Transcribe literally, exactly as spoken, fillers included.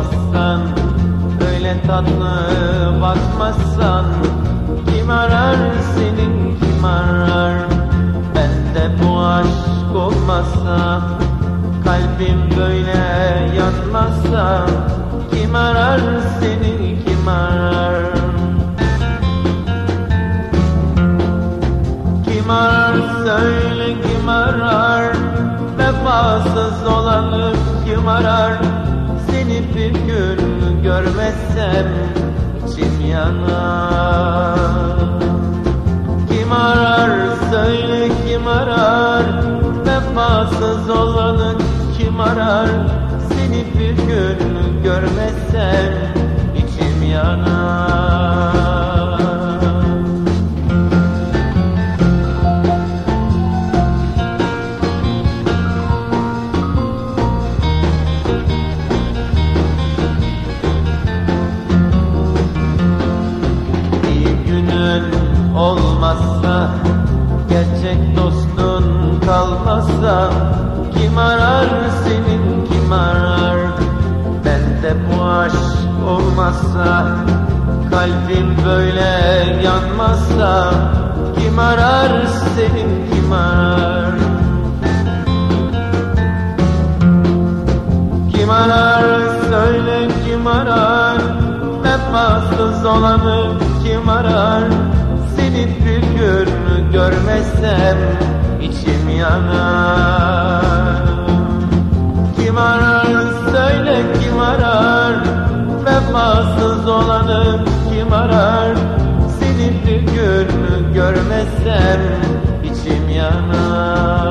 olmazsan, öyle tatlı bakmazsan, kim arar senin, kim arar? Bende bu aşk olmazsa, kalbim böyle yanmazsa, kim arar seni, kim arar? Kim arar söyle, kim arar? Vefasız olanı kim arar? Seni bir gün görmezsem içim yanar. Kim arar söyle, kim arar? Vefasız olanı kim arar? Seni bir gün görmezsem içim yanar. Olmazsa, gerçek dostun kalmazsa, kim arar senin, kim arar? Bende bu aşk olmazsa, kalbim böyle yanmazsa, kim arar senin, kim arar? Kim arar söyle, kim arar? Vefasız olanı kim arar? Seni bir gün görmezsem içim yanar. Kim arar söyle, kim arar? Vefasız olanı kim arar? Seni bir gün görmezsem içim yanar.